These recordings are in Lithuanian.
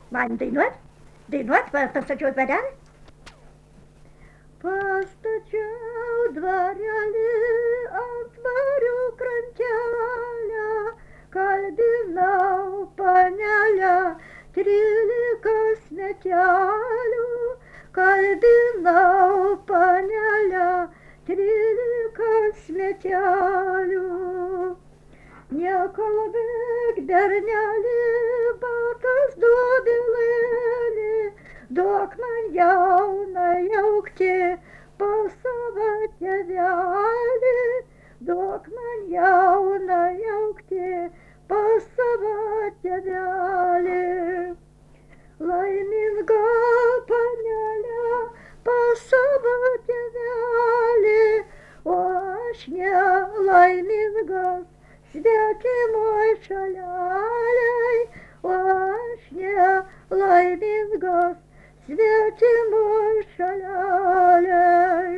Man dainuot, pastačiau dvarelį. Pastačiau dvarelį ant varių krantelę, kalbinau panelę 13 metelių, kalbinau panelę 13 metelių. Nekalbėk, berneli, batas dobilėlį, duok man jauną jaukti pas savo tėvelį, duok man jauną jaukti pas savo tėvelį. Laiminga panelė pas savo tėvelį, o aš nelaimingas svetimoj šalelėj, o aš nelaimingas svetimoj šalelėj.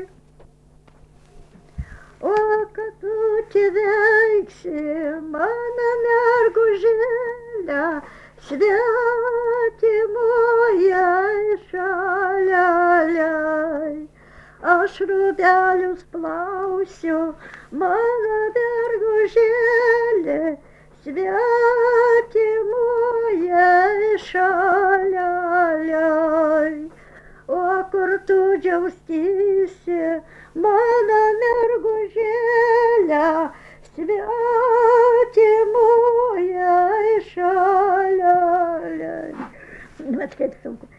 O kad tu čia veiksi, mano mergužėlė, svetimoje šalelėj. Aš rūbelius plausiu, mano mergužėlė, svetimoje šalelėj. O kur tu džiaustysi, mano mergužėlė, svetimoje šalelėj. Vat kaip sunku.